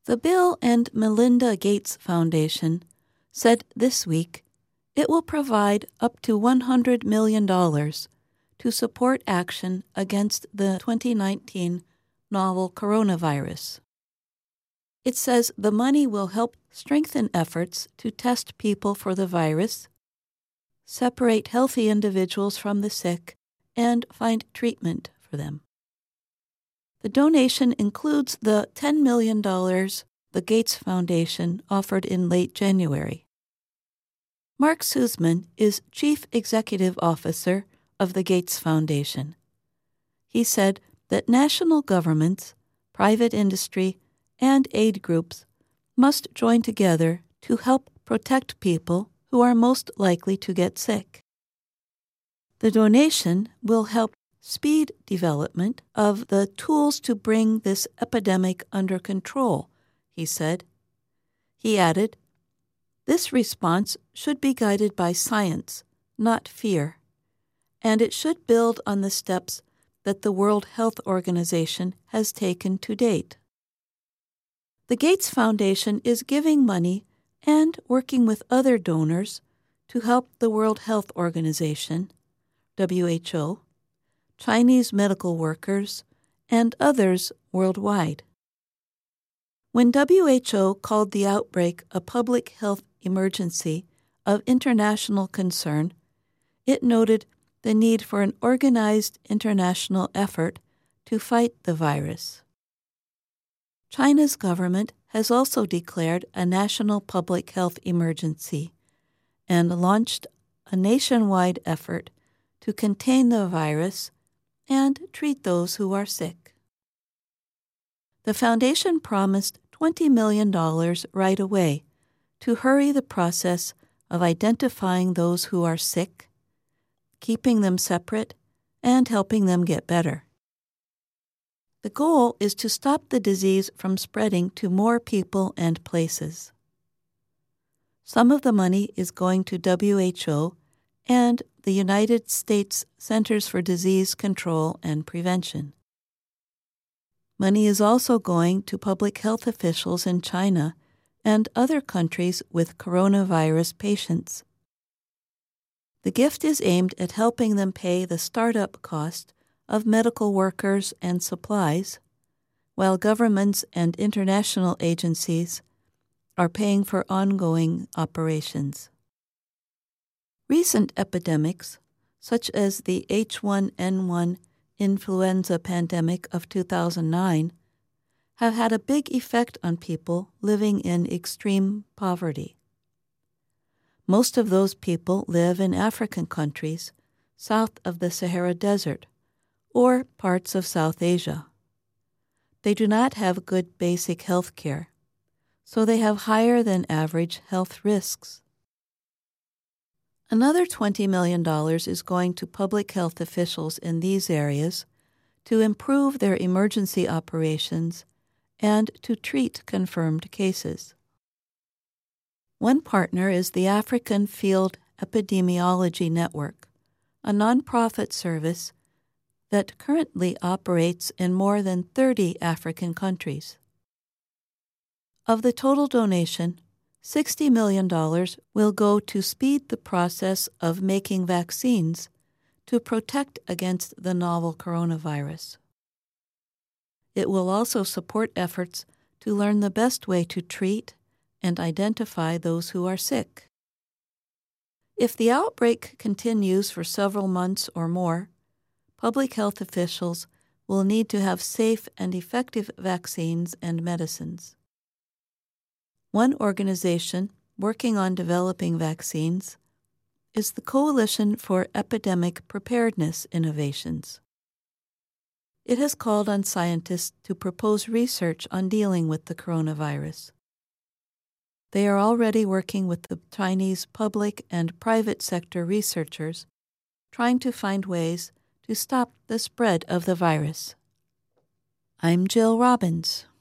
The Bill and Melinda Gates Foundation said this week it will provide up to $100 million to support action against the 2019 novel coronavirus. It says the money will help strengthen efforts to test people for the virus, separate healthy individuals from the sick, and find treatment for them. The donation includes the $10 million the Gates Foundation offered in late January. Mark Sussman is Chief Executive Officer of the Gates Foundation. He said that national governments, private industry, and aid groups must join together to help protect people who are most likely to get sick. The donation will help speed development of the tools to bring this epidemic under control, he said. He added, "This response should be guided by science, not fear, and it should build on the steps that the World Health Organization has taken to date." The Gates Foundation is giving money and working with other donors to help the World Health Organization, WHO, Chinese medical workers, and others worldwide. When WHO called the outbreak a public health emergency of international concern, it noted the need for an organized international effort to fight the virus. China's government has also declared a national public health emergency and launched a nationwide effort to contain the virus and treat those who are sick. The foundation promised $20 million right away to hurry the process of identifying those who are sick, keeping them separate, and helping them get better. The goal is to stop the disease from spreading to more people and places. Some of the money is going to WHO and the United States Centers for Disease Control and Prevention. Money is also going to public health officials in China and other countries with coronavirus patients. The gift is aimed at helping them pay the startup cost of medical workers and supplies, while governments and international agencies are paying for ongoing operations. Recent epidemics, such as the H1N1 influenza pandemic of 2009, have had a big effect on people living in extreme poverty. Most of those people live in African countries south of the Sahara Desert or parts of South Asia. They do not have good basic health care, so they have higher than average health risks. Another $20 million is going to public health officials in these areas to improve their emergency operations and to treat confirmed cases. One partner is the African Field Epidemiology Network, a nonprofit service that currently operates in more than 30 African countries. Of the total donation, $60 million will go to speed the process of making vaccines to protect against the novel coronavirus. It will also support efforts to learn the best way to treat and identify those who are sick. If the outbreak continues for several months or more, public health officials will need to have safe and effective vaccines and medicines. One organization working on developing vaccines is the Coalition for Epidemic Preparedness Innovations. It has called on scientists to propose research on dealing with the coronavirus. They are already working with the Chinese public and private sector researchers, trying to find ways to stop the spread of the virus. I'm Jill Robbins.